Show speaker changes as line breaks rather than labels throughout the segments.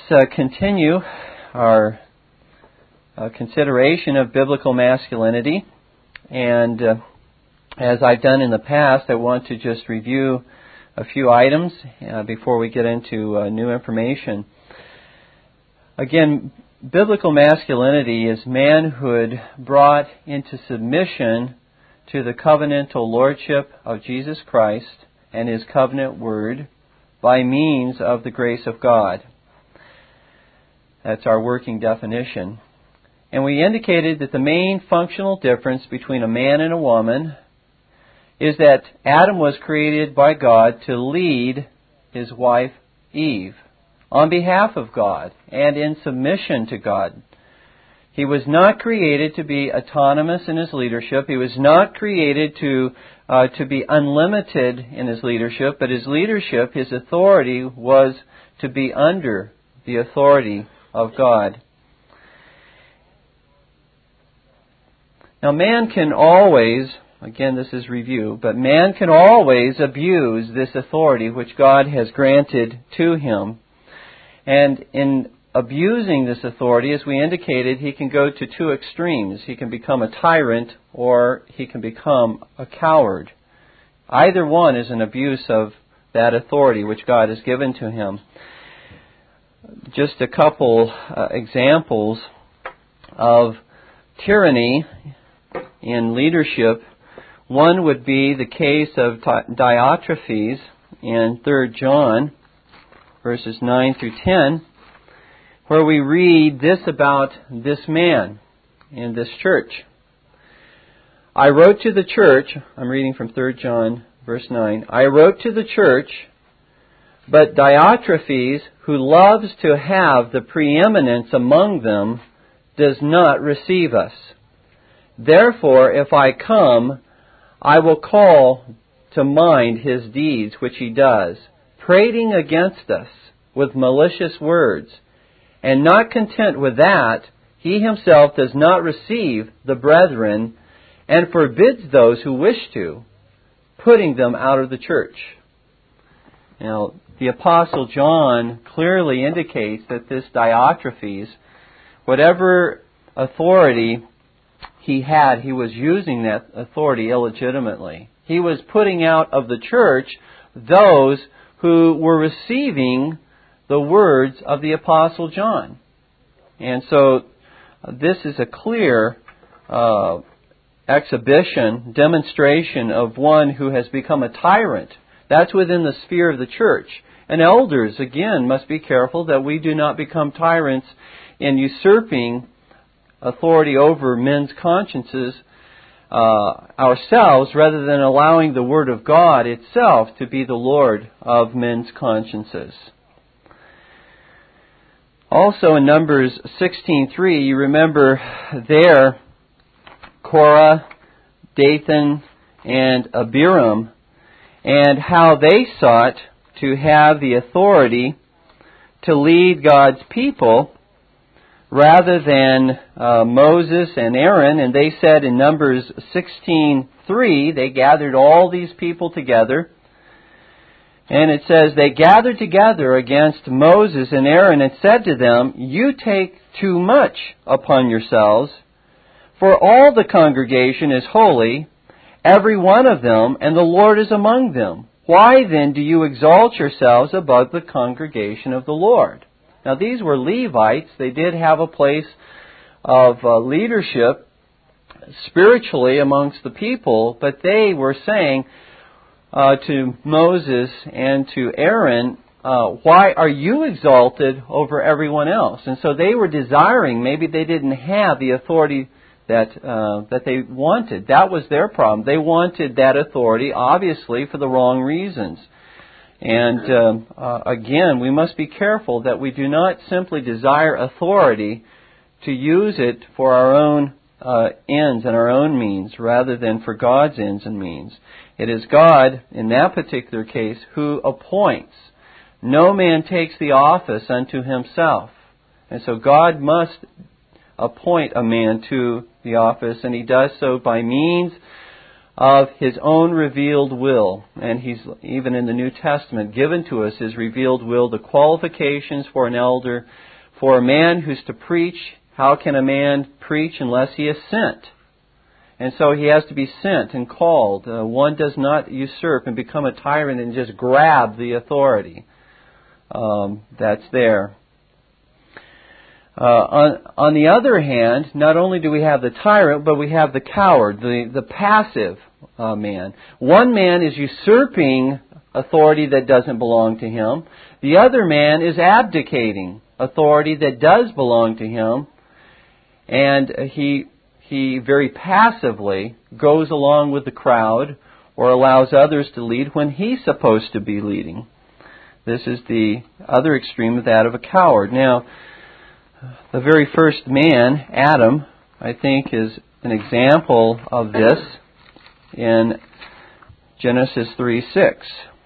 continue our consideration of biblical masculinity. And as I've done in the past, I want to just review a few items before we get into new information. Again, biblical masculinity is manhood brought into submission to the covenantal lordship of Jesus Christ and His covenant word by means of the grace of God. That's our working definition. And we indicated that the main functional difference between a man and a woman is that Adam was created by God to lead his wife Eve on behalf of God and in submission to God. He was not created to be autonomous in his leadership. He was not created to be unlimited in his leadership, but his leadership, his authority, was to be under the authority of God. Now, man can always, again this is review, but man can always abuse this authority which God has granted to him. And in abusing this authority, as we indicated, he can go to two extremes. He can become a tyrant or he can become a coward. Either one is an abuse of that authority which God has given to him. Just a couple examples of tyranny in leadership. One would be the case of Diotrephes in 3 John, verses 9 through 10, where we read this about this man in this church. I wrote to the church, I'm reading from 3 John, verse 9, I wrote to the church, but Diotrephes, who loves to have the preeminence among them, does not receive us. Therefore, if I come, I will call to mind his deeds which he does, prating against us with malicious words. And not content with that, he himself does not receive the brethren and forbids those who wish to, putting them out of the church. Now, the Apostle John clearly indicates that this Diotrephes, whatever authority he had, he was using that authority illegitimately. He was putting out of the church those who were receiving the words of the Apostle John. And so this is a clear demonstration of one who has become a tyrant. That's within the sphere of the church. And elders, again, must be careful that we do not become tyrants in usurping authority over men's consciences ourselves, rather than allowing the Word of God itself to be the Lord of men's consciences. Also in Numbers 16:3, you remember there Korah, Dathan, and Abiram, and how they sought to have the authority to lead God's people rather than Moses and Aaron. And they said in Numbers 16:3, they gathered all these people together. And it says, they gathered together against Moses and Aaron and said to them, you take too much upon yourselves, for all the congregation is holy, every one of them, and the Lord is among them. Why then do you exalt yourselves above the congregation of the Lord? Now these were Levites. They did have a place of leadership spiritually amongst the people, but they were saying to Moses and to Aaron, why are you exalted over everyone else? And so they were desiring, maybe they didn't have the authority that they wanted. That was their problem. They wanted that authority, obviously, for the wrong reasons. And again, we must be careful that we do not simply desire authority to use it for our own ends and our own means, rather than for God's ends and means. It is God, in that particular case, who appoints. No man takes the office unto himself. And so God must appoint a man to the office, and He does so by means of His own revealed will. And He's, even in the New Testament, given to us His revealed will, the qualifications for an elder, for a man who's to preach. How can a man preach unless he is sent? And so he has to be sent and called. One does not usurp and become a tyrant and just grab the authority that's there. On the other hand, not only do we have the tyrant, but we have the coward, the passive man. One man is usurping authority that doesn't belong to him. The other man is abdicating authority that does belong to him. And he very passively goes along with the crowd or allows others to lead when he's supposed to be leading. This is the other extreme of that of a coward. Now, the very first man, Adam, I think is an example of this in Genesis 3:6.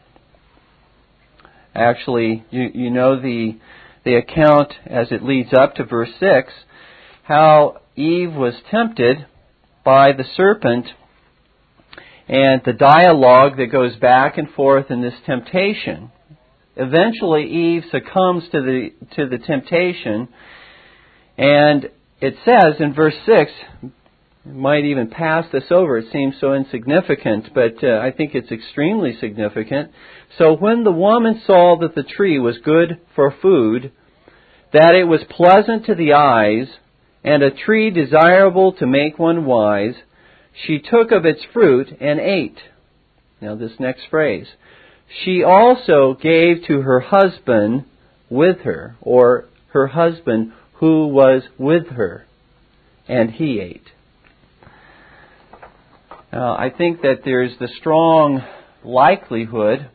Actually, you know the account as it leads up to verse 6, how Eve was tempted by the serpent and the dialogue that goes back and forth in this temptation. Eventually, Eve succumbs to the temptation, and it says in verse 6, might even pass this over, it seems so insignificant, but I think it's extremely significant. So when the woman saw that the tree was good for food, that it was pleasant to the eyes, and a tree desirable to make one wise, she took of its fruit and ate. Now this next phrase. She also gave to her husband with her, or her husband who was with her, and he ate. Now, I think that there's the strong likelihood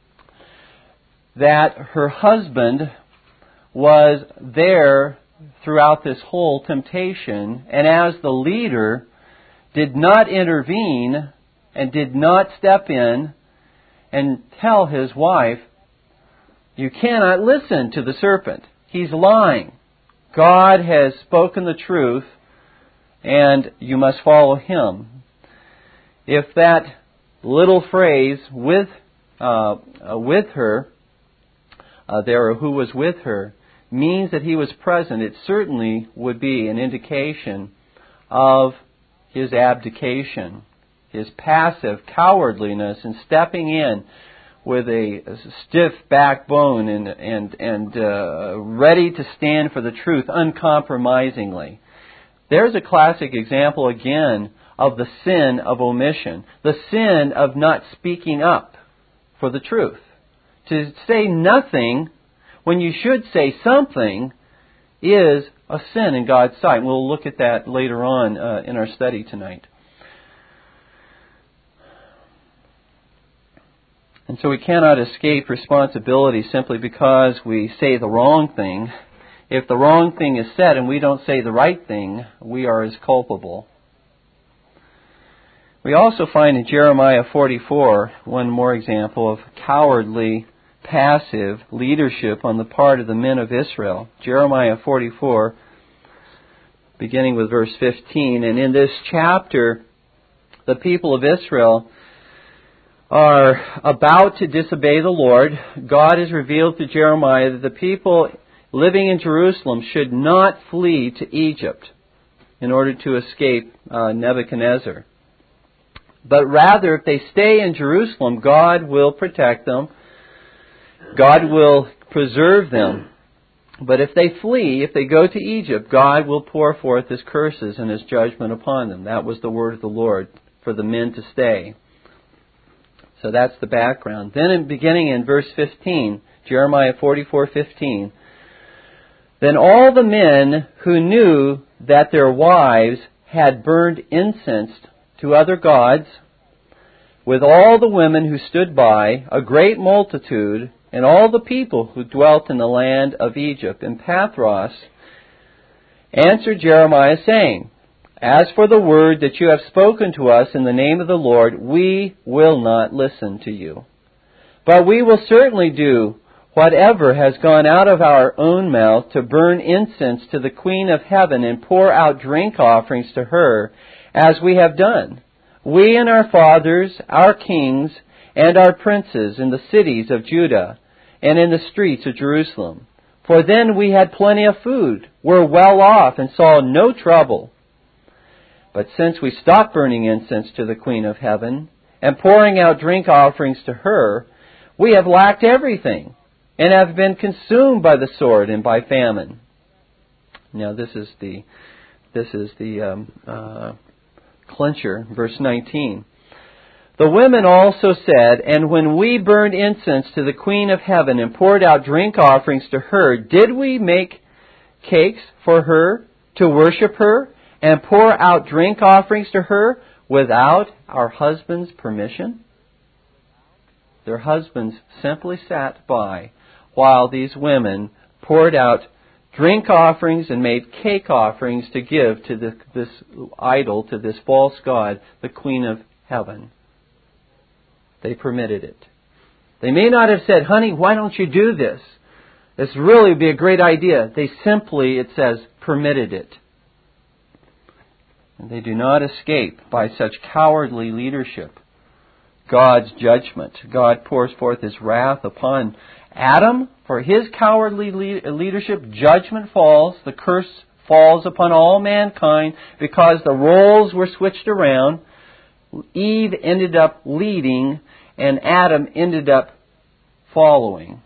that her husband was there throughout this whole temptation, and as the leader did not intervene and did not step in and tell his wife, you cannot listen to the serpent. He's lying. God has spoken the truth, and you must follow him. If that little phrase with her there, or who was with her, means that he was present, it certainly would be an indication of his abdication, his passive cowardliness in stepping in with a stiff backbone and ready to stand for the truth uncompromisingly. There's a classic example again of the sin of omission, the sin of not speaking up for the truth. To say nothing when you should say something is a sin in God's sight. And we'll look at that later on in our study tonight. And so we cannot escape responsibility simply because we say the wrong thing. If the wrong thing is said and we don't say the right thing, we are as culpable. We also find in Jeremiah 44 one more example of cowardly, passive leadership on the part of the men of Israel. Jeremiah 44, beginning with verse 15. And in this chapter, the people of Israel are about to disobey the Lord. God has revealed to Jeremiah that the people living in Jerusalem should not flee to Egypt in order to escape Nebuchadnezzar. But rather, if they stay in Jerusalem, God will protect them. God will preserve them. But if they flee, if they go to Egypt, God will pour forth His curses and His judgment upon them. That was the word of the Lord for the men to stay. So that's the background. Then beginning in verse 15, Jeremiah 44:15, then all the men who knew that their wives had burned incense to other gods, with all the women who stood by, a great multitude, and all the people who dwelt in the land of Egypt, in Pathros, answered Jeremiah, saying, as for the word that you have spoken to us in the name of the Lord, we will not listen to you. But we will certainly do whatever has gone out of our own mouth to burn incense to the Queen of Heaven and pour out drink offerings to her, as we have done. we and our fathers, our kings, and our princes in the cities of Judah and in the streets of Jerusalem. For then we had plenty of food, were well off, and saw no trouble. But since we stopped burning incense to the Queen of Heaven and pouring out drink offerings to her, we have lacked everything and have been consumed by the sword and by famine. Now this is the clincher, verse 19. The women also said, and when we burned incense to the Queen of Heaven and poured out drink offerings to her, did we make cakes for her to worship her and pour out drink offerings to her without our husband's permission? Their husbands simply sat by while these women poured out drink offerings and made cake offerings to give to this idol, to this false god, the Queen of Heaven. They permitted it. They may not have said, honey, why don't you do this? This really would be a great idea. They simply, it says, permitted it. And they do not escape by such cowardly leadership God's judgment. God pours forth His wrath upon Adam for his cowardly leadership. Judgment falls. The curse falls upon all mankind because the roles were switched around. Eve ended up leading and Adam ended up following.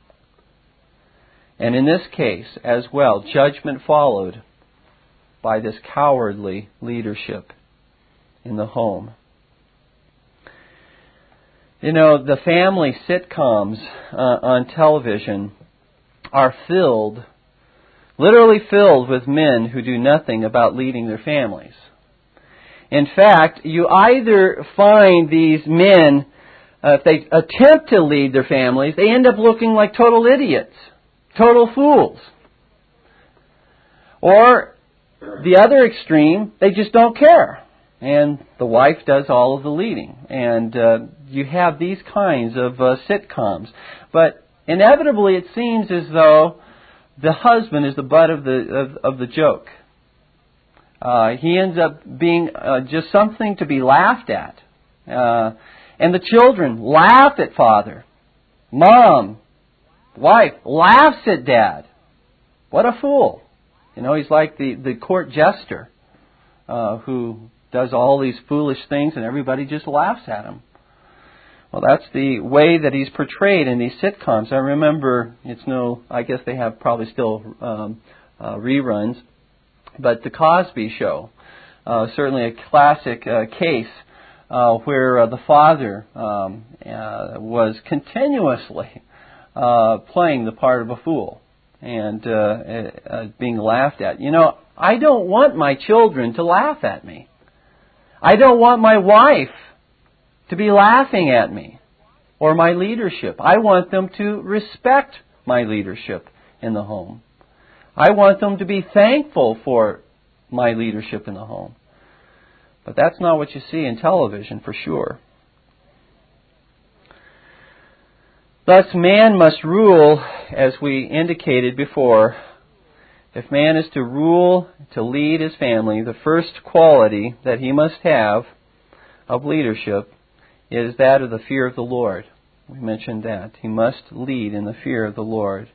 And in this case as well, judgment followed by this cowardly leadership in the home. You know, the family sitcoms on television are literally filled with men who do nothing about leading their families. In fact, you either find these men, if they attempt to lead their families, they end up looking like total idiots, total fools. Or the other extreme, they just don't care. And the wife does all of the leading. And you have these kinds of sitcoms. But inevitably it seems as though the husband is the butt of the joke. He ends up being just something to be laughed at. And the children laugh at father. Mom, wife, laughs at dad. What a fool. You know, he's like the court jester who does all these foolish things and everybody just laughs at him. Well, that's the way that he's portrayed in these sitcoms. I remember, I guess they have probably still reruns, but The Cosby Show, certainly a classic case where the father was continuously playing the part of a fool and being laughed at. You know, I don't want my children to laugh at me. I don't want my wife to be laughing at me or my leadership. I want them to respect my leadership in the home. I want them to be thankful for my leadership in the home. But that's not what you see in television for sure. Thus, man must rule, as we indicated before. If man is to rule, to lead his family, the first quality that he must have of leadership is that of the fear of the Lord. We mentioned that. He must lead in the fear of the Lord.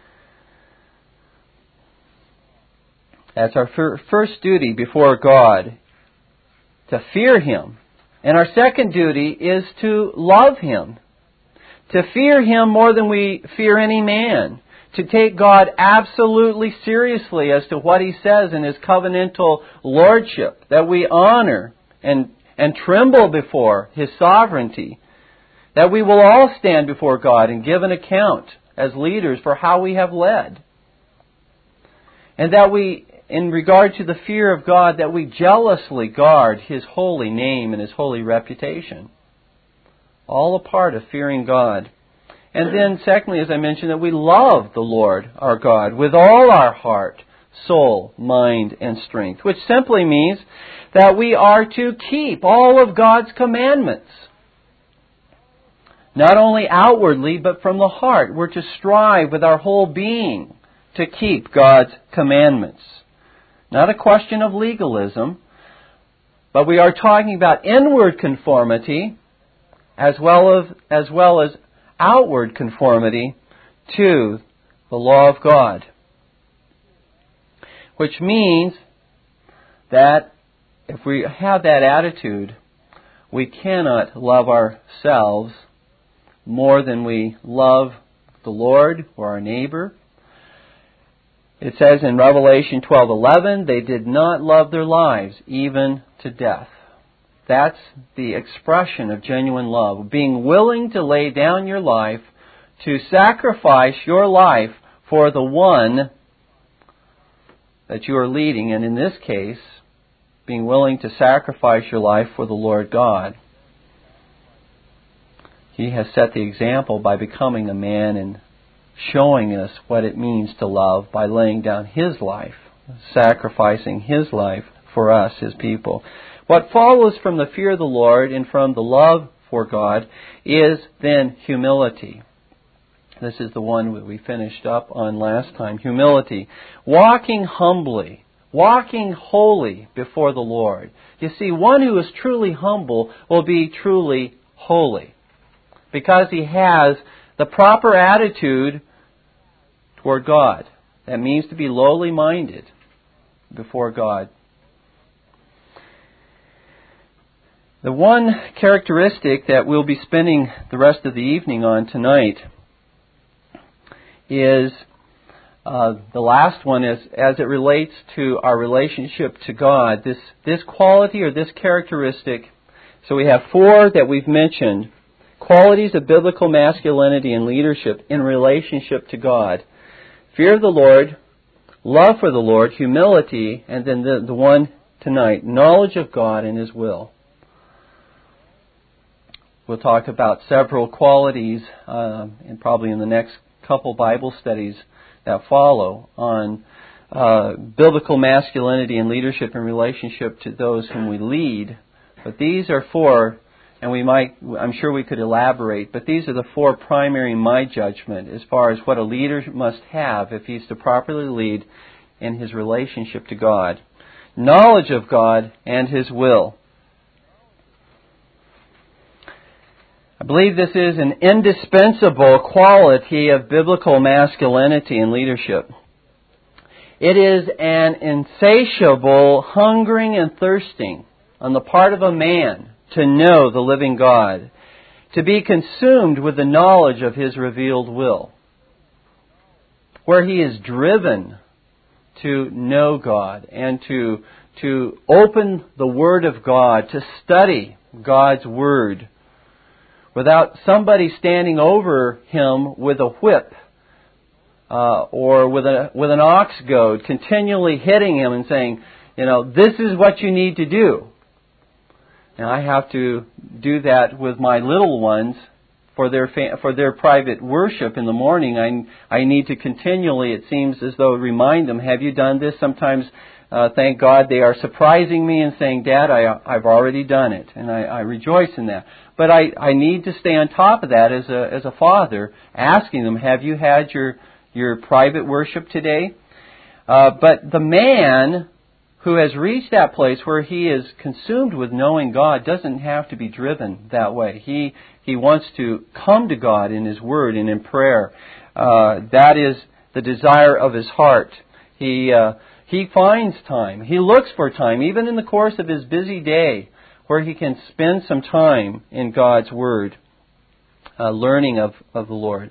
That's our first duty before God, to fear Him. And our second duty is to love Him. To fear Him more than we fear any man. To take God absolutely seriously as to what He says in His covenantal lordship. That we honor and tremble before His sovereignty. That we will all stand before God and give an account as leaders for how we have led. And that we, in regard to the fear of God, that we jealously guard His holy name and His holy reputation. All a part of fearing God. And then, secondly, as I mentioned, that we love the Lord our God with all our heart, soul, mind, and strength. Which simply means that we are to keep all of God's commandments. Not only outwardly, but from the heart. We're to strive with our whole being to keep God's commandments. Not a question of legalism, But we are talking about inward conformity as well as outward conformity to the law of God. Which means that if we have that attitude, we cannot love ourselves more than we love the Lord or our neighbor. It says in Revelation 12:11, they did not love their lives even to death. That's the expression of genuine love, being willing to lay down your life, to sacrifice your life for the one that you are leading, and in this case, being willing to sacrifice your life for the Lord God. He has set the example by becoming a man and showing us what it means to love by laying down His life, sacrificing His life for us, His people. What follows from the fear of the Lord and from the love for God is then humility. This is the one that we finished up on last time. Humility. Walking humbly, walking holy before the Lord. You see, one who is truly humble will be truly holy, because he has the proper attitude toward God. That means to be lowly minded before God. The one characteristic that we'll be spending the rest of the evening on tonight is the last one, is as it relates to our relationship to God. This quality or this characteristic. So we have 4 that we've mentioned. Qualities of biblical masculinity and leadership in relationship to God. Fear of the Lord, love for the Lord, humility, and then the one tonight, knowledge of God and His will. We'll talk about several qualities, and probably in the next couple Bible studies that follow, on biblical masculinity and leadership in relationship to those whom we lead. But these are 4. And I'm sure we could elaborate, but these are the 4 primary in my judgment as far as what a leader must have if he's to properly lead in his relationship to God. Knowledge of God and His will. I believe this is an indispensable quality of biblical masculinity and leadership. It is an insatiable hungering and thirsting on the part of a man to know the living God, to be consumed with the knowledge of His revealed will, where he is driven to know God and to open the Word of God, to study God's Word, without somebody standing over him with a whip or with an ox goad, continually hitting him and saying, this is what you need to do. And I have to do that with my little ones for their private worship in the morning. I need to continually, it seems as though, remind them, have you done this? Sometimes, thank God, they are surprising me and saying, Dad, I've already done it. And I rejoice in that. But I need to stay on top of that as a father, asking them, have you had your private worship today? But the man who has reached that place where he is consumed with knowing God doesn't have to be driven that way. He wants to come to God in His Word and in prayer. That is the desire of his heart. He finds time. He looks for time, even in the course of his busy day, where he can spend some time in God's Word, learning of the Lord.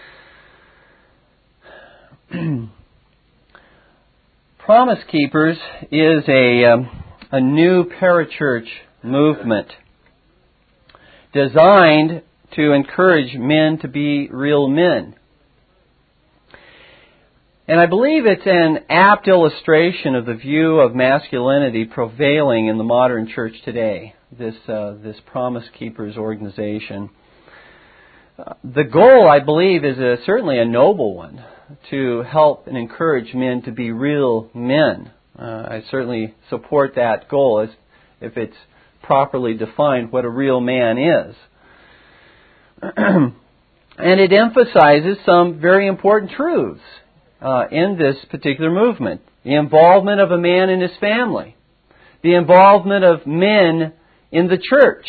Promise Keepers is a new parachurch movement designed to encourage men to be real men. And I believe it's an apt illustration of the view of masculinity prevailing in the modern church today, this Promise Keepers organization. The goal, I believe, is certainly a noble one, to help and encourage men to be real men. I certainly support that goal as if it's properly defined what a real man is. And it emphasizes some very important truths in this particular movement. The involvement of a man in his family. the involvement of men in the church,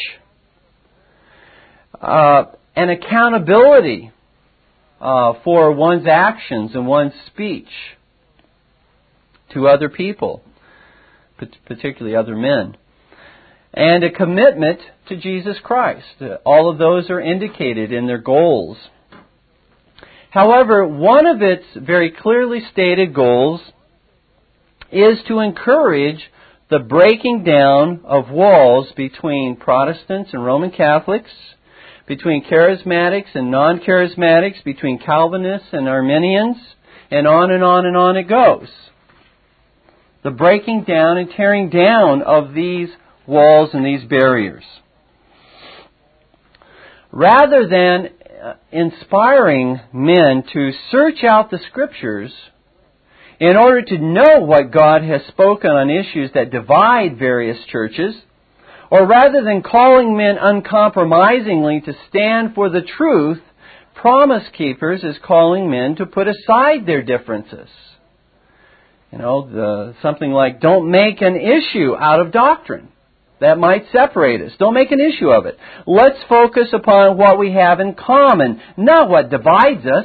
and accountability for one's actions and one's speech to other people, particularly other men, and a commitment to Jesus Christ. All of those are indicated in their goals. However, one of its very clearly stated goals is to encourage the breaking down of walls between Protestants and Roman Catholics, between charismatics and non-charismatics, between Calvinists and Arminians, and on and on and on it goes. The breaking down and tearing down of these walls and these barriers. Rather than inspiring men to search out the Scriptures in order to know what God has spoken on issues that divide various churches, or rather than calling men uncompromisingly to stand for the truth, Promise Keepers is calling men to put aside their differences. Something like, don't make an issue out of doctrine. That might separate us. Don't make an issue of it. Let's focus upon what we have in common, not what divides us.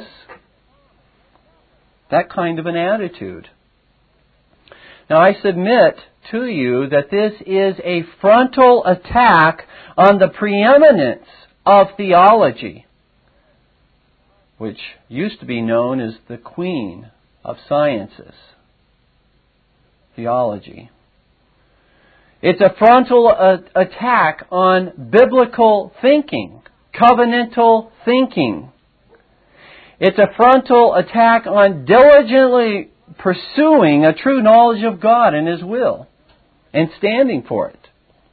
That kind of an attitude. Now, I submit to you that this is a frontal attack on the preeminence of theology, which used to be known as the queen of sciences. Theology. It's a frontal attack on biblical thinking, covenantal thinking. It's a frontal attack on diligently pursuing a true knowledge of God and His will and standing for it.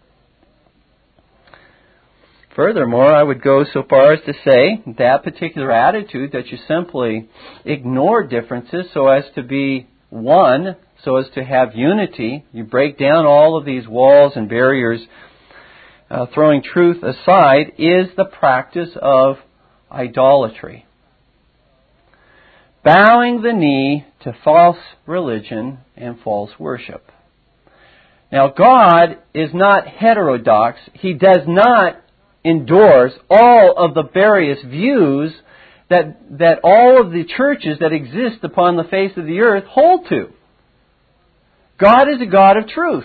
Furthermore, I would go so far as to say that particular attitude that you simply ignore differences so as to be one, so as to have unity, you break down all of these walls and barriers, throwing truth aside, is the practice of idolatry. Bowing the knee to false religion and false worship. Now, God is not heterodox. He does not endorse all of the various views that all of the churches that exist upon the face of the earth hold to. God is a God of truth.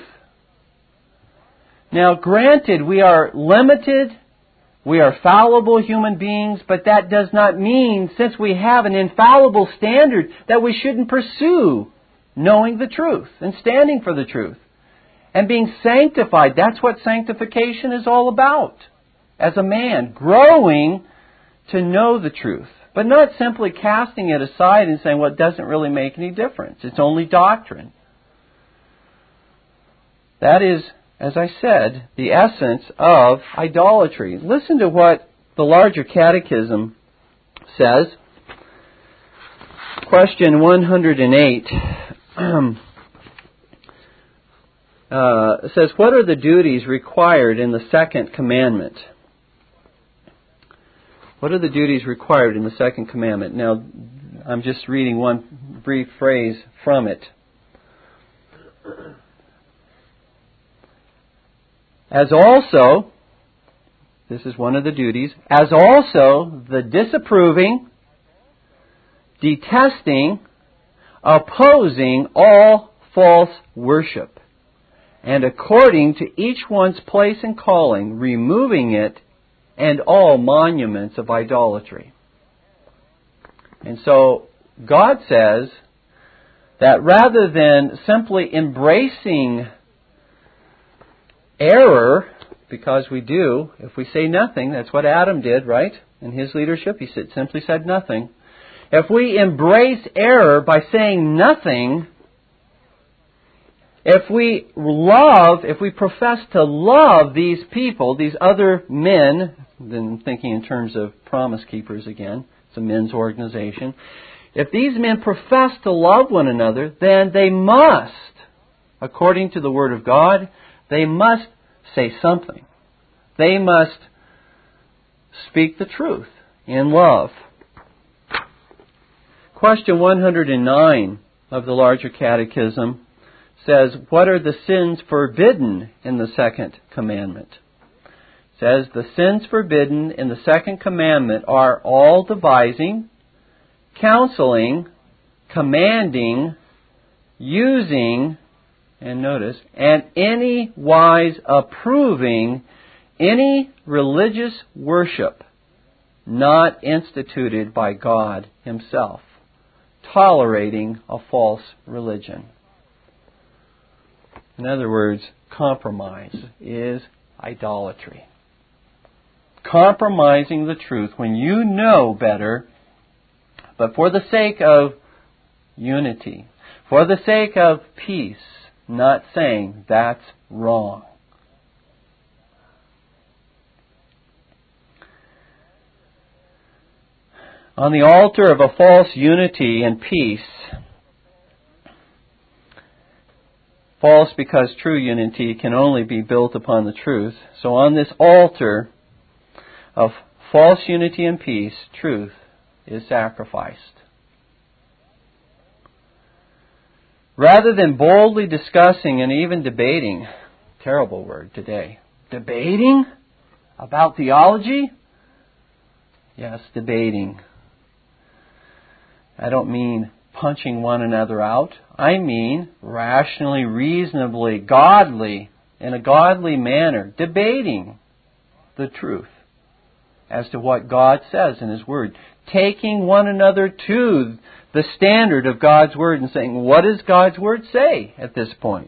Now, granted, we are limited, we are fallible human beings, but that does not mean, since we have an infallible standard, that we shouldn't pursue knowing the truth and standing for the truth and being sanctified. That's what sanctification is all about. As a man, growing to know the truth, but not simply casting it aside and saying, well, it doesn't really make any difference. It's only doctrine. That is, as I said, the essence of idolatry. Listen to what the larger catechism says. Question 108 says, what are the duties required in the second commandment? What are the duties required in the second commandment? Now, I'm just reading one brief phrase from it. As also, this is one of the duties, as also the disapproving, detesting, opposing all false worship, and according to each one's place and calling, removing it, and all monuments of idolatry. And so, God says that rather than simply embracing error, because we do, if we say nothing, that's what Adam did, right? In his leadership, he simply said nothing. If we embrace error by saying nothing, if we profess to love these people, these other men, then thinking in terms of Promise Keepers again, it's a men's organization. If these men profess to love one another, then they must, according to the Word of God, they must say something. They must speak the truth in love. Question 109 of the larger catechism says, what are the sins forbidden in the second commandment? It says, the sins forbidden in the second commandment are all devising, counseling, commanding, using, and notice, and any wise approving any religious worship not instituted by God Himself, tolerating a false religion. In other words, compromise is idolatry. Compromising the truth when you know better, but for the sake of unity, for the sake of peace, not saying that's wrong. On the altar of a false unity and peace, false because true unity can only be built upon the truth. So on this altar of false unity and peace, truth is sacrificed. Rather than boldly discussing and even debating, terrible word today, debating about theology? Yes, debating. I don't mean punching one another out. I mean rationally, reasonably, godly, in a godly manner, debating the truth as to what God says in His Word. Taking one another to the standard of God's Word and saying, what does God's Word say at this point?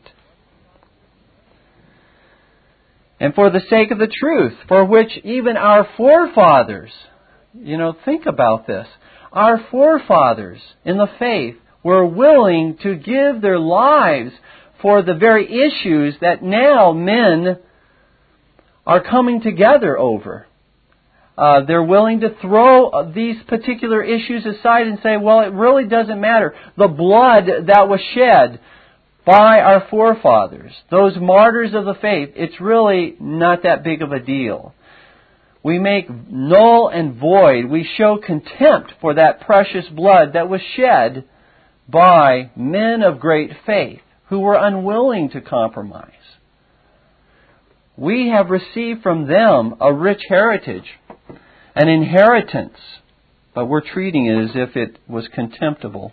And for the sake of the truth, for which even our forefathers, think about this. Our forefathers in the faith were willing to give their lives for the very issues that now men are coming together over. They're willing to throw these particular issues aside and say, well, it really doesn't matter. The blood that was shed by our forefathers, those martyrs of the faith, it's really not that big of a deal. We make null and void. We show contempt for that precious blood that was shed by men of great faith who were unwilling to compromise. We have received from them a rich heritage, an inheritance, but we're treating it as if it was contemptible.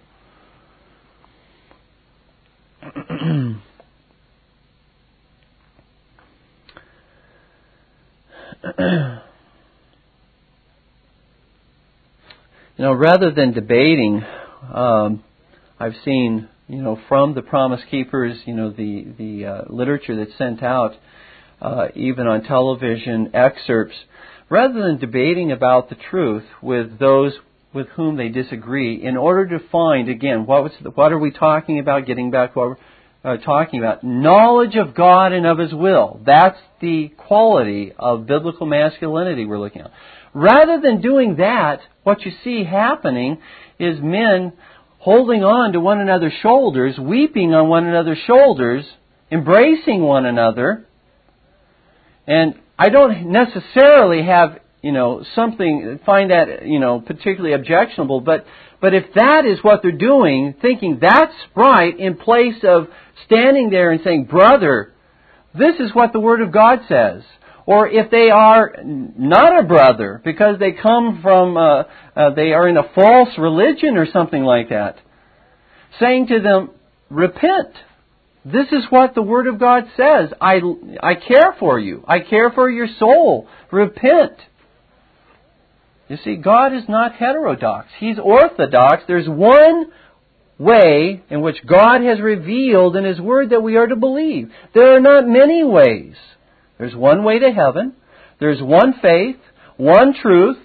Rather than debating, I've seen, from the Promise Keepers, the literature that's sent out, even on television, excerpts, rather than debating about the truth with those with whom they disagree, in order to find, again, what are we talking about? Getting back to what we're talking about. Knowledge of God and of His will. That's the quality of biblical masculinity we're looking at. Rather than doing that, what you see happening is men holding on to one another's shoulders, weeping on one another's shoulders, embracing one another. And I don't necessarily have, find that, particularly objectionable, but if that is what they're doing, thinking that's right, in place of standing there and saying, brother, this is what the Word of God says. Or if they are not a brother because they come from, they are in a false religion or something like that, saying to them, repent. This is what the Word of God says. I care for you. I care for your soul. Repent. You see, God is not heterodox. He's orthodox. There's one way in which God has revealed in His Word that we are to believe. There are not many ways. There's one way to heaven. There's one faith, one truth,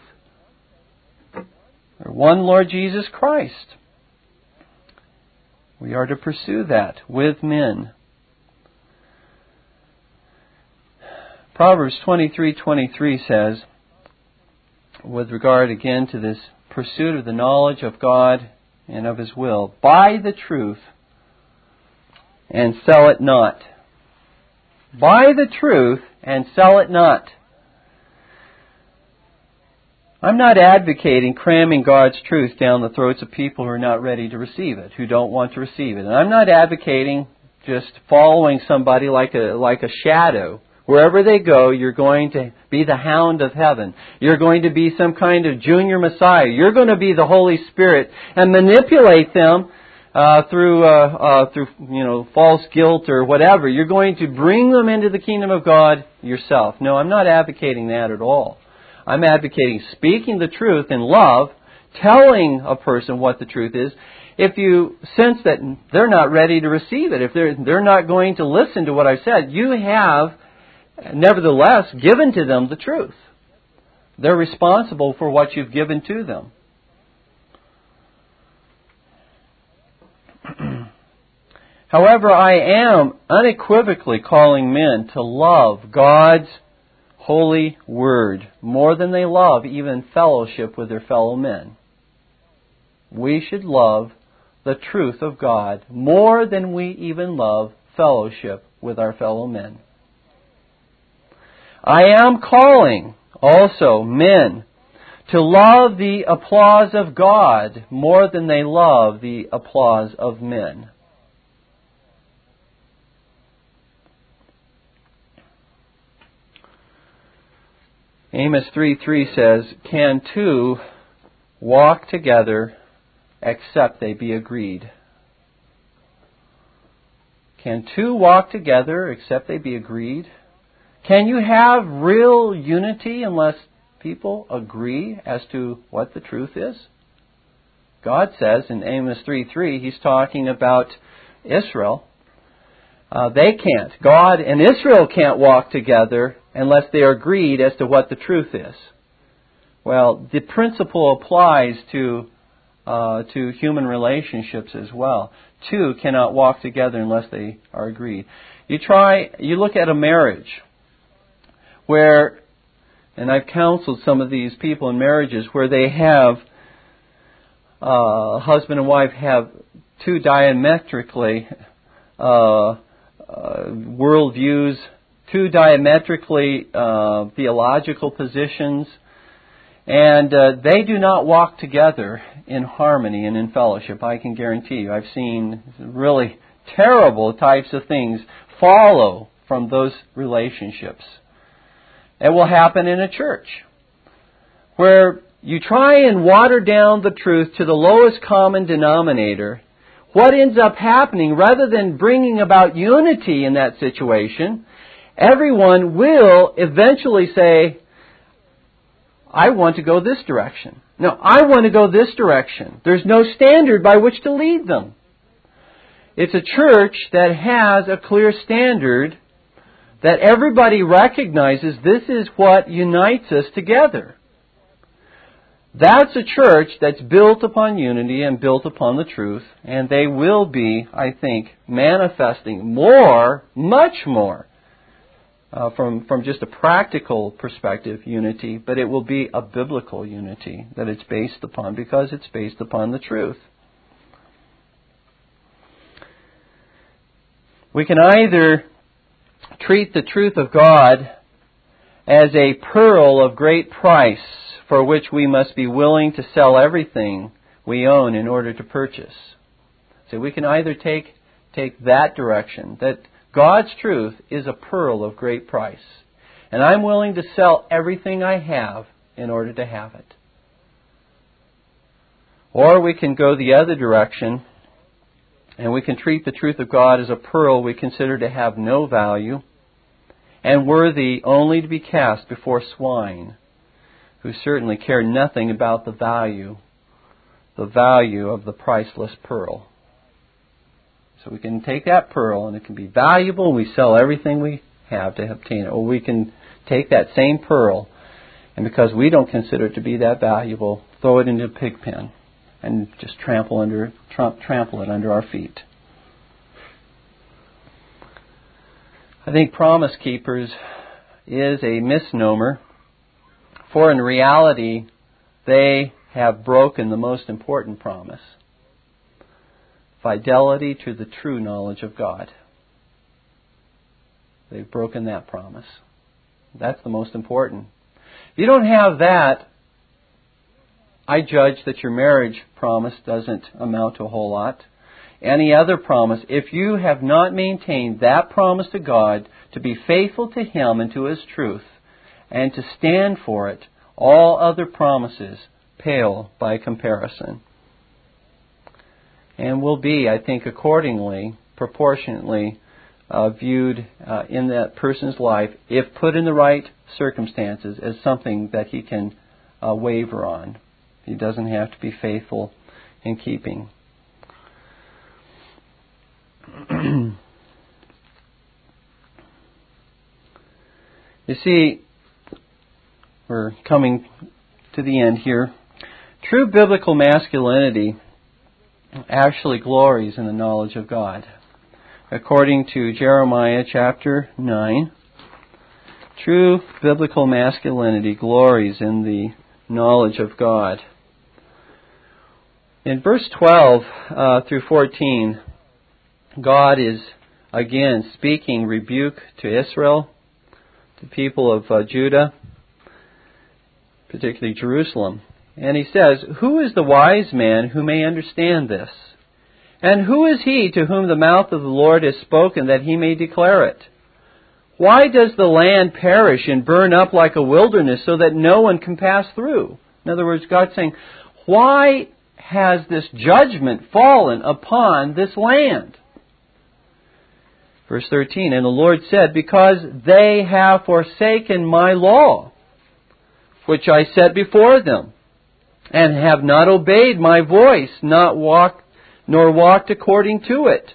or one Lord Jesus Christ. We are to pursue that with men. Proverbs 23:23 says, with regard again to this pursuit of the knowledge of God and of His will, buy the truth and sell it not. Buy the truth and sell it not. I'm not advocating cramming God's truth down the throats of people who are not ready to receive it, who don't want to receive it. And I'm not advocating just following somebody like a shadow. Wherever they go, you're going to be the hound of heaven. You're going to be some kind of junior Messiah. You're going to be the Holy Spirit and manipulate them through false guilt or whatever. You're going to bring them into the kingdom of God yourself. No, I'm not advocating that at all. I'm advocating speaking the truth in love, telling a person what the truth is. If you sense that they're not ready to receive it, if they're not going to listen to what I've said, you have nevertheless given to them the truth. They're responsible for what you've given to them. However, I am unequivocally calling men to love God's holy word more than they love even fellowship with their fellow men. We should love the truth of God more than we even love fellowship with our fellow men. I am calling also men to love the applause of God more than they love the applause of men. Amos 3:3 says, "Can two walk together except they be agreed?" Can two walk together except they be agreed? Can you have real unity unless people agree as to what the truth is? God says in Amos 3:3, He's talking about Israel. They can't. God and Israel can't walk together unless they are agreed as to what the truth is. Well, the principle applies to human relationships as well. Two cannot walk together unless they are agreed. You look at a marriage where, and I've counseled some of these people in marriages where they have, husband and wife have two diametrically worldviews, two diametrically theological positions, and they do not walk together in harmony and in fellowship. I can guarantee you. I've seen really terrible types of things follow from those relationships. It will happen in a church where you try and water down the truth to the lowest common denominator. What ends up happening, rather than bringing about unity in that situation, everyone will eventually say, I want to go this direction. No, I want to go this direction. There's no standard by which to lead them. It's a church that has a clear standard that everybody recognizes this is what unites us together. That's a church that's built upon unity and built upon the truth, and they will be, I think, manifesting more, much more, from just a practical perspective, unity, but it will be a biblical unity that it's based upon because it's based upon the truth. We can either treat the truth of God as a pearl of great price for which we must be willing to sell everything we own in order to purchase. So we can either take that direction, that God's truth is a pearl of great price, and I'm willing to sell everything I have in order to have it. Or we can go the other direction, and we can treat the truth of God as a pearl we consider to have no value and worthy only to be cast before swine, who certainly care nothing about the value of the priceless pearl. So we can take that pearl, and it can be valuable, and we sell everything we have to obtain it. Or we can take that same pearl, and because we don't consider it to be that valuable, throw it into a pig pen and just trample it under our feet. I think Promise Keepers is a misnomer, for in reality they have broken the most important promise: fidelity to the true knowledge of God. They've broken that promise. That's the most important. If you don't have that, I judge that your marriage promise doesn't amount to a whole lot. any other promise, if you have not maintained that promise to God, to be faithful to Him and to His truth, and to stand for it, all other promises pale by comparison. And will be, I think, accordingly, proportionately viewed in that person's life, if put in the right circumstances, as something that he can waver on. He doesn't have to be faithful in keeping. You see, we're coming to the end here. True biblical masculinity actually glories in the knowledge of God. According to Jeremiah chapter 9, true biblical masculinity glories in the knowledge of God. In verse 12 through 14, God is again speaking rebuke to Israel, the people of Judah, particularly Jerusalem. And He says, "Who is the wise man who may understand this? And who is he to whom the mouth of the Lord has spoken that he may declare it? Why does the land perish and burn up like a wilderness so that no one can pass through?" In other words, God's saying, why has this judgment fallen upon this land? Verse 13, "And the Lord said, because they have forsaken my law, which I set before them, and have not obeyed my voice, nor walked according to it.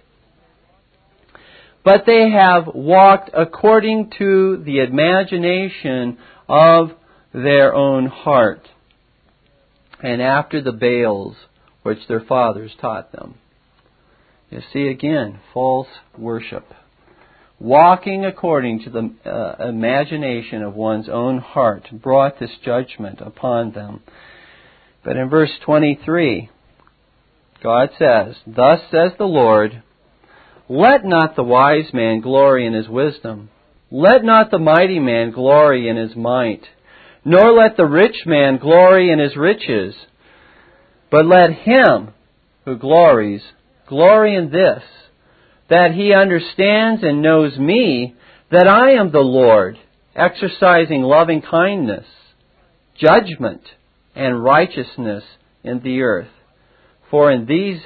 But they have walked according to the imagination of their own heart, and after the Baals which their fathers taught them." You see again, false worship. Walking according to the imagination of one's own heart brought this judgment upon them. But in verse 23, God says, "Thus says the Lord, let not the wise man glory in his wisdom. Let not the mighty man glory in his might. Nor let the rich man glory in his riches. But let him who glories, glory in this, that he understands and knows me, that I am the Lord, exercising loving kindness, judgment, and righteousness in the earth. For in these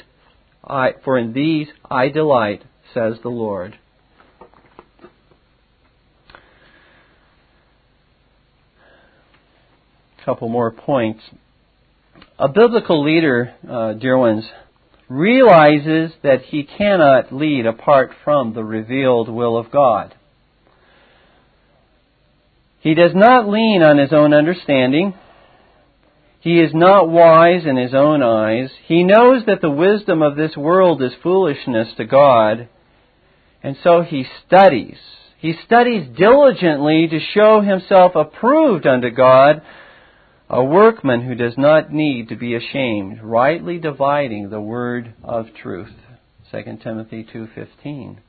I delight, says the Lord." A couple more points. A biblical leader, dear ones, realizes that he cannot lead apart from the revealed will of God. He does not lean on his own understanding. He is not wise in his own eyes. He knows that the wisdom of this world is foolishness to God, and so he studies. He studies diligently to show himself approved unto God, a workman who does not need to be ashamed, rightly dividing the word of truth. 2 Timothy 2:15.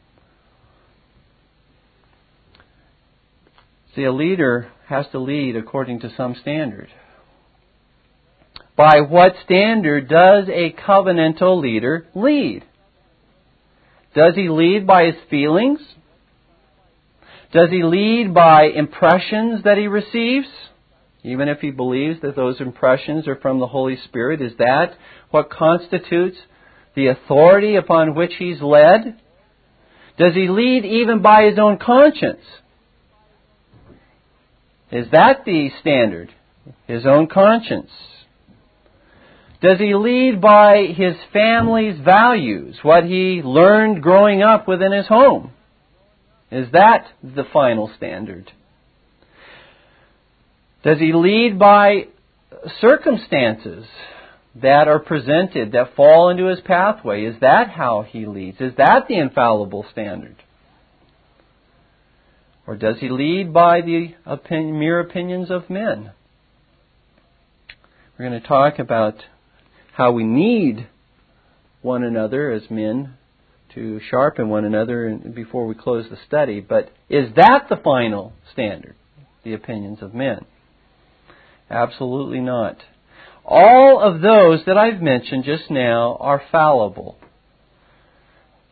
See, a leader has to lead according to some standard. By what standard does a covenantal leader lead? Does he lead by his feelings? Does he lead by impressions that he receives? Even if he believes that those impressions are from the Holy Spirit, is that what constitutes the authority upon which he's led? Does he lead even by his own conscience? Is that the standard? His own conscience? Does he lead by his family's values, what he learned growing up within his home? Is that the final standard? Does he lead by circumstances that are presented, that fall into his pathway? Is that how he leads? Is that the infallible standard? Or does he lead by the mere opinions of men? We're going to talk about how we need one another as men to sharpen one another before we close the study. But is that the final standard, the opinions of men? Absolutely not. All of those that I've mentioned just now are fallible.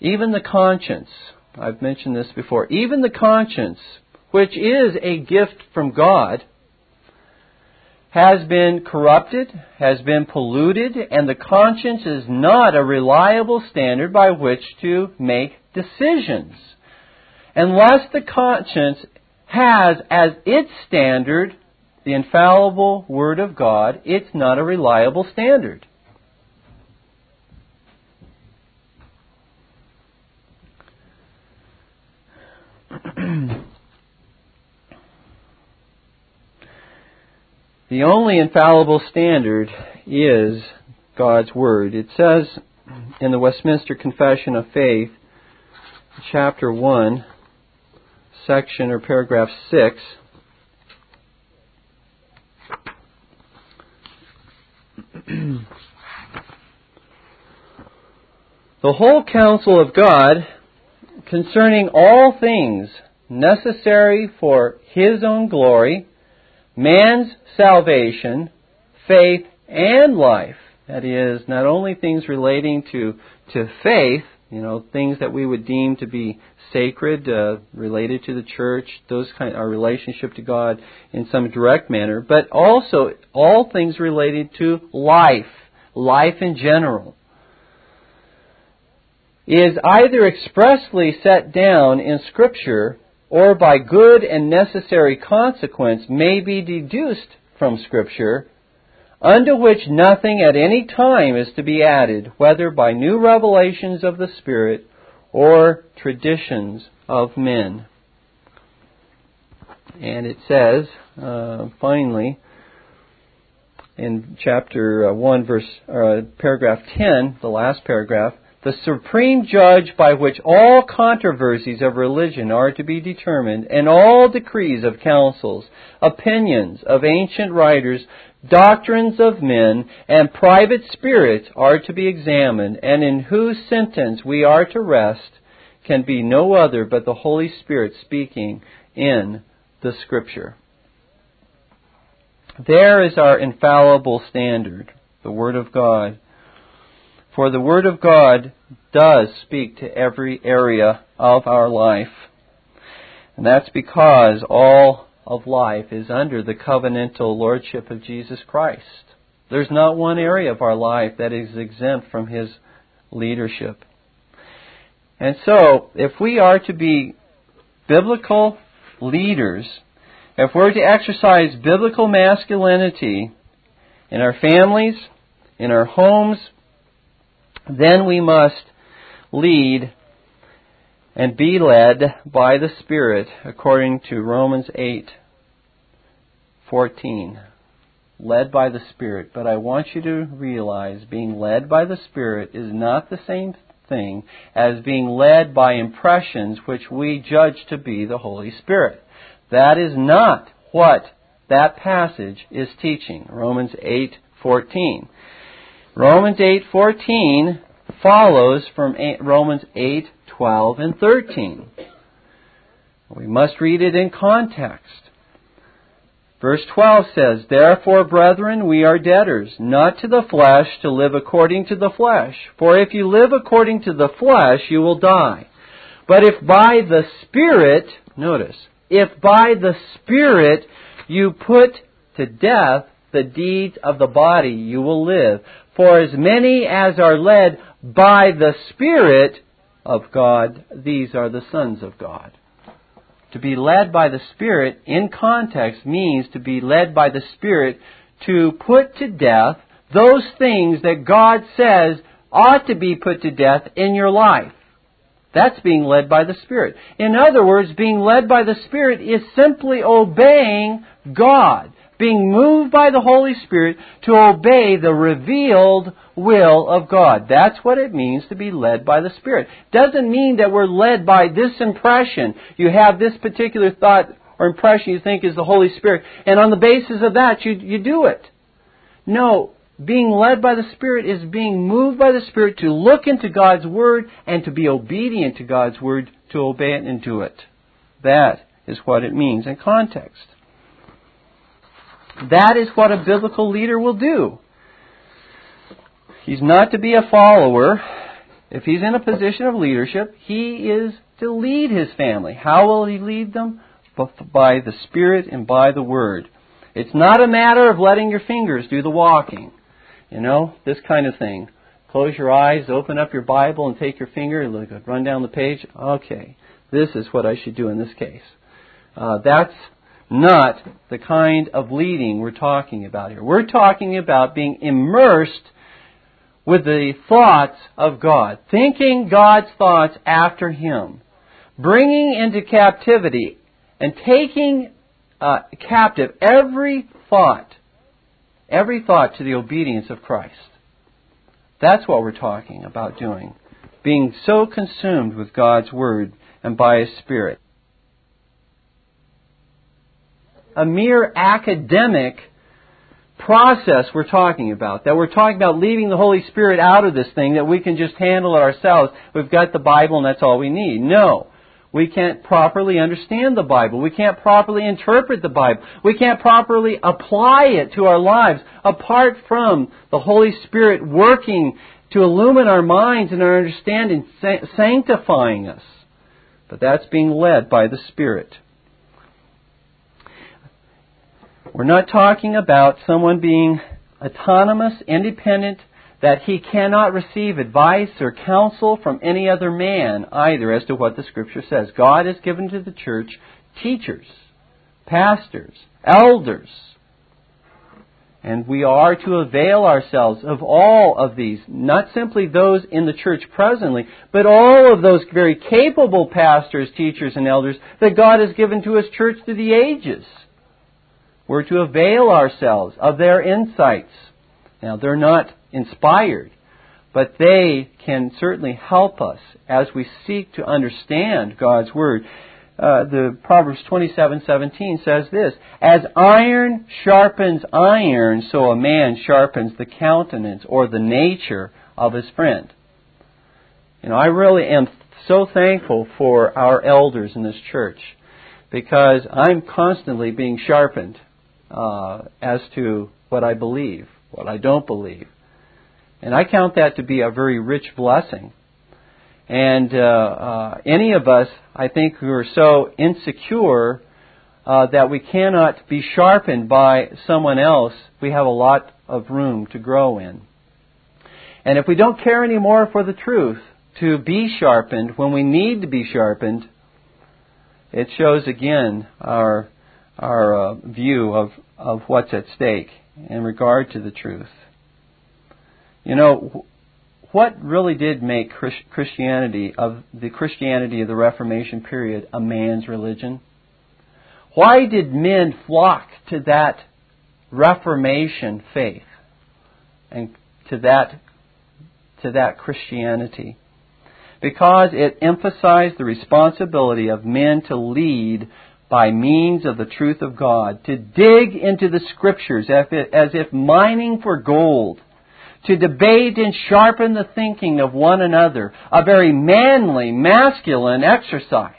Even the conscience, I've mentioned this before, even the conscience, which is a gift from God, has been corrupted, has been polluted, and the conscience is not a reliable standard by which to make decisions. Unless the conscience has as its standard the infallible Word of God, it's not a reliable standard. The only infallible standard is God's Word. It says in the Westminster Confession of Faith, chapter 1, section or paragraph 6, the whole counsel of God concerning all things necessary for His own glory, man's salvation, faith, and life. That is, not only things relating to faith, things that we would deem to be sacred, related to the church, our relationship to God in some direct manner, but also all things related to life in general, is either expressly set down in Scripture or by good and necessary consequence may be deduced from Scripture, unto which nothing at any time is to be added, whether by new revelations of the Spirit or traditions of men. And it says, finally, in chapter 1, paragraph 10, the last paragraph, the supreme judge by which all controversies of religion are to be determined, and all decrees of councils, opinions of ancient writers, doctrines of men, and private spirits are to be examined, and in whose sentence we are to rest, can be no other but the Holy Spirit speaking in the Scripture. There is our infallible standard, the Word of God. For the Word of God does speak to every area of our life. And that's because all of life is under the covenantal lordship of Jesus Christ. There's not one area of our life that is exempt from His leadership. And so, if we are to be biblical leaders, if we're to exercise biblical masculinity in our families, in our homes, then we must lead and be led by the Spirit, according to Romans 8:14. Led by the Spirit. But I want you to realize being led by the Spirit is not the same thing as being led by impressions which we judge to be the Holy Spirit. That is not what that passage is teaching. Romans 8:14. Romans 8:14 follows from Romans 8:12 and 13. We must read it in context. Verse 12 says, "Therefore, brethren, we are debtors, not to the flesh, to live according to the flesh. For if you live according to the flesh, you will die. But if by the Spirit," notice, "if by the Spirit you put to death the deeds of the body, you will live. For as many as are led by the Spirit of God, these are the sons of God." To be led by the Spirit in context means to be led by the Spirit to put to death those things that God says ought to be put to death in your life. That's being led by the Spirit. In other words, being led by the Spirit is simply obeying God, being moved by the Holy Spirit to obey the revealed will of God. That's what it means to be led by the Spirit. Doesn't mean that we're led by this impression. You have this particular thought or impression you think is the Holy Spirit, and on the basis of that you do it. No, being led by the Spirit is being moved by the Spirit to look into God's Word and to be obedient to God's Word, to obey it and do it. That is what it means in context. That is what a biblical leader will do. He's not to be a follower. If he's in a position of leadership, he is to lead his family. How will he lead them? By the Spirit and by the Word. It's not a matter of letting your fingers do the walking. You know, this kind of thing. Close your eyes, open up your Bible, and take your finger, run down the page. Okay, this is what I should do in this case. That's not the kind of leading we're talking about here. We're talking about being immersed with the thoughts of God, thinking God's thoughts after Him, bringing into captivity and taking captive every thought to the obedience of Christ. That's what we're talking about doing, being so consumed with God's Word and by His Spirit. A mere academic process we're talking about, that we're talking about leaving the Holy Spirit out of this thing, that we can just handle it ourselves. We've got the Bible and that's all we need. No. We can't properly understand the Bible. We can't properly interpret the Bible. We can't properly apply it to our lives apart from the Holy Spirit working to illumine our minds and our understanding, sanctifying us. But that's being led by the Spirit. We're not talking about someone being autonomous, independent, that he cannot receive advice or counsel from any other man either, as to what the Scripture says. God has given to the church teachers, pastors, elders. And we are to avail ourselves of all of these, not simply those in the church presently, but all of those very capable pastors, teachers, and elders that God has given to His church through the ages. We're to avail ourselves of their insights. Now, they're not inspired, but they can certainly help us as we seek to understand God's Word. The Proverbs 27:17 says this: "As iron sharpens iron, so a man sharpens the countenance or the nature of his friend." You know, I really am so thankful for our elders in this church, because I'm constantly being sharpened as to what I believe, what I don't believe. And I count that to be a very rich blessing. And any of us, I think, who are so insecure that we cannot be sharpened by someone else, we have a lot of room to grow in. And if we don't care anymore for the truth, to be sharpened when we need to be sharpened, it shows again our view of what's at stake in regard to the truth. You know, what really did make Christianity of the Reformation period a man's religion? Why did men flock to that Reformation faith and to that Christianity? Because it emphasized the responsibility of men to lead by means of the truth of God, to dig into the Scriptures as if mining for gold, to debate and sharpen the thinking of one another, a very manly, masculine exercise.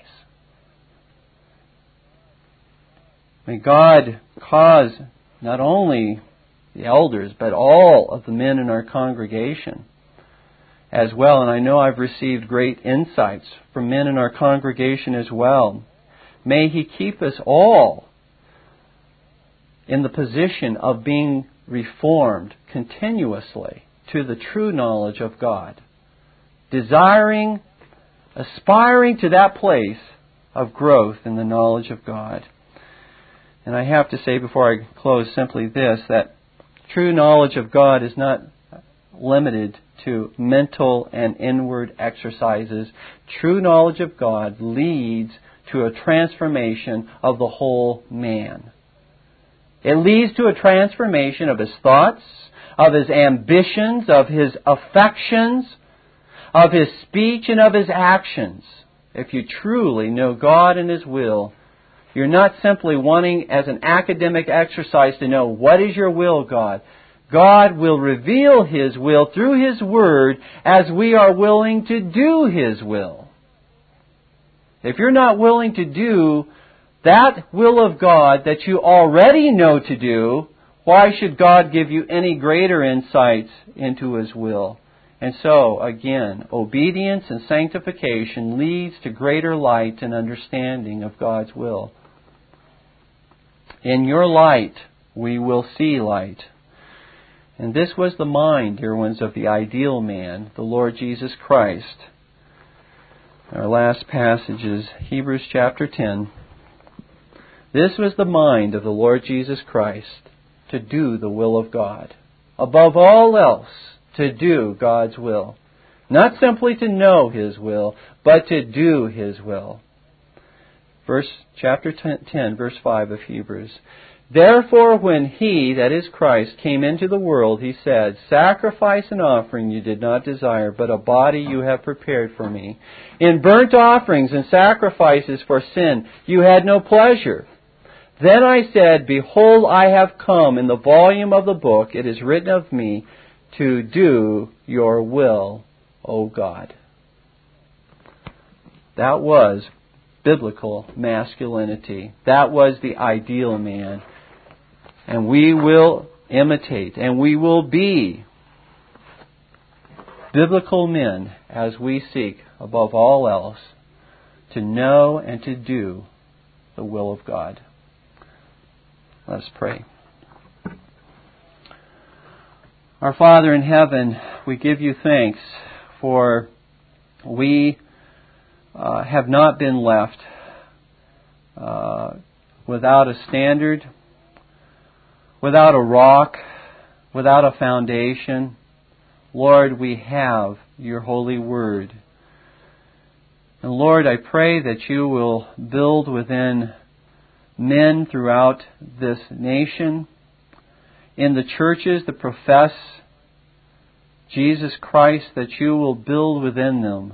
May God cause not only the elders, but all of the men in our congregation as well, and I know I've received great insights from men in our congregation as well. May He keep us all in the position of being reformed continuously to the true knowledge of God, aspiring to that place of growth in the knowledge of God. And I have to say before I close simply this, that true knowledge of God is not limited to mental and inward exercises. True knowledge of God leads to a transformation of the whole man. It leads to a transformation of his thoughts, of his ambitions, of his affections, of his speech, and of his actions. If you truly know God and His will, you're not simply wanting as an academic exercise to know, what is your will, God? God will reveal His will through His Word as we are willing to do His will. If you're not willing to do that will of God that you already know to do, why should God give you any greater insights into His will And so, again, obedience and sanctification leads to greater light and understanding of God's will. In your light, we will see light. And this was the mind, dear ones, of the ideal man, the Lord Jesus Christ. Our last passage is Hebrews chapter 10. This was the mind of the Lord Jesus Christ, to do the will of God. Above all else, to do God's will. Not simply to know His will, but to do His will. Chapter 10, verse 5 of Hebrews. Therefore, when He, that is Christ, came into the world, He said, Sacrifice and offering you did not desire, but a body you have prepared for me. In burnt offerings and sacrifices for sin you had no pleasure. Then I said, Behold, I have come. In the volume of the book it is written of me, to do your will, O God. That was biblical masculinity. That was the ideal man. And we will imitate, and we will be biblical men as we seek, above all else, to know and to do the will of God. Let's pray. Our Father in heaven, we give you thanks for we have not been left without a standard, without a rock, without a foundation. Lord, we have your holy word. And Lord, I pray that you will build within men throughout this nation, in the churches that profess Jesus Christ, that you will build within them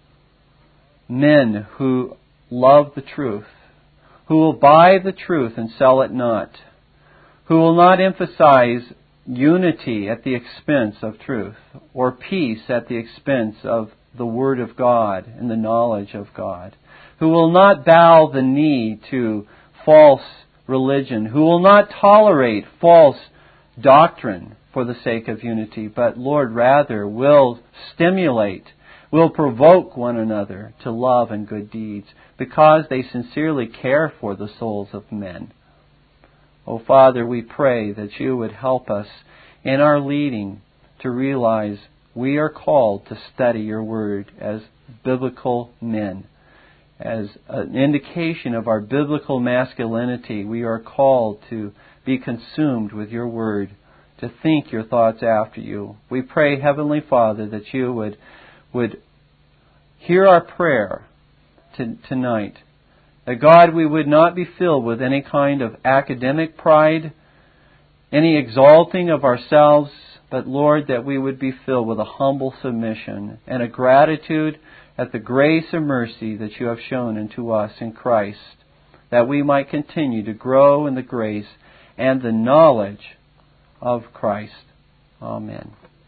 men who love the truth, who will buy the truth and sell it not, who will not emphasize unity at the expense of truth, or peace at the expense of the Word of God and the knowledge of God, who will not bow the knee to false religion, who will not tolerate false doctrine for the sake of unity, but, Lord, rather will stimulate, will provoke one another to love and good deeds because they sincerely care for the souls of men. Oh, Father, we pray that you would help us in our leading to realize we are called to study your word as biblical men. As an indication of our biblical masculinity, we are called to be consumed with your word, to think your thoughts after you. We pray, Heavenly Father, that you would hear our prayer tonight. That, God, we would not be filled with any kind of academic pride, any exalting of ourselves, but, Lord, that we would be filled with a humble submission and a gratitude at the grace and mercy that you have shown unto us in Christ, that we might continue to grow in the grace and the knowledge of Christ. Amen.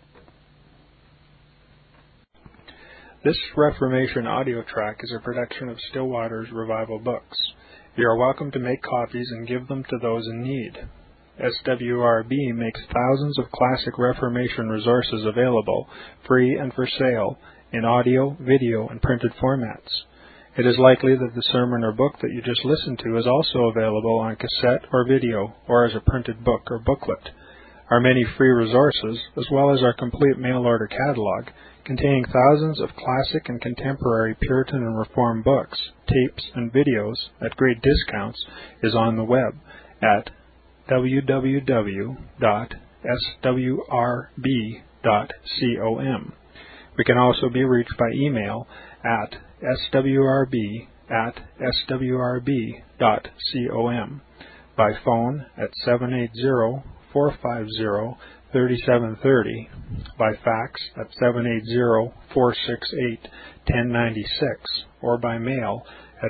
This Reformation audio track is a production of Still Waters Revival Books. You are welcome to make copies and give them to those in need. SWRB makes thousands of classic Reformation resources available, free and for sale, in audio, video, and printed formats. It is likely that the sermon or book that you just listened to is also available on cassette or video, or as a printed book or booklet. Our many free resources, as well as our complete mail-order catalog, containing thousands of classic and contemporary Puritan and Reformed books, tapes, and videos at great discounts, is on the web at www.swrb.com. We can also be reached by email at swrb@swrb.com, by phone at 780-450-3730, by fax at 780-468-1096, or by mail at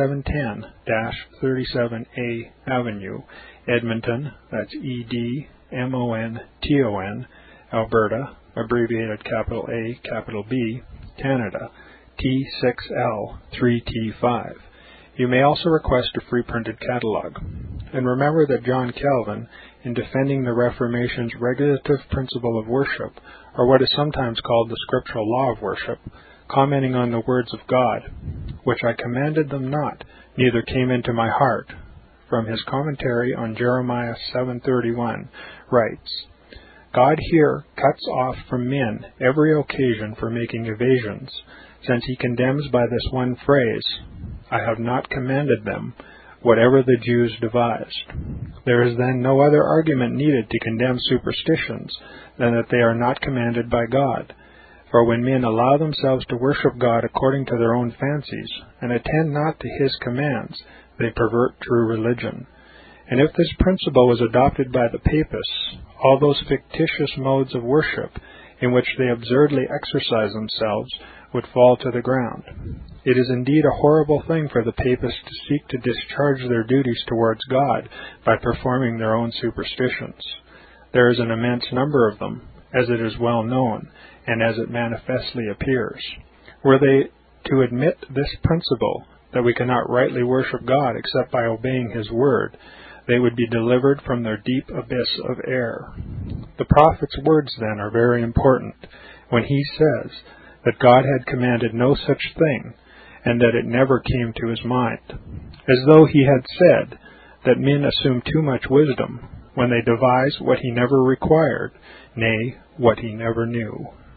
4710-37A Avenue, Edmonton, that's Edmonton, Alberta, abbreviated capital A, capital B, Canada, T6L3T5. You may also request a free printed catalog. And remember that John Calvin, in defending the Reformation's regulative principle of worship, or what is sometimes called the scriptural law of worship, commenting on the words of God, which I commanded them not, neither came into my heart, from his commentary on Jeremiah 7:31, writes, God here cuts off from men every occasion for making evasions, since he condemns by this one phrase, I have not commanded them, whatever the Jews devised. There is then no other argument needed to condemn superstitions than that they are not commanded by God. For when men allow themselves to worship God according to their own fancies, and attend not to his commands, they pervert true religion. And if this principle was adopted by the Papists, all those fictitious modes of worship in which they absurdly exercise themselves would fall to the ground. It is indeed a horrible thing for the Papists to seek to discharge their duties towards God by performing their own superstitions. There is an immense number of them, as it is well known, and as it manifestly appears. Were they to admit this principle, that we cannot rightly worship God except by obeying his word, they would be delivered from their deep abyss of error. The prophet's words, then, are very important, when he says that God had commanded no such thing, and that it never came to his mind, as though he had said that men assume too much wisdom when they devise what he never required, nay, what he never knew.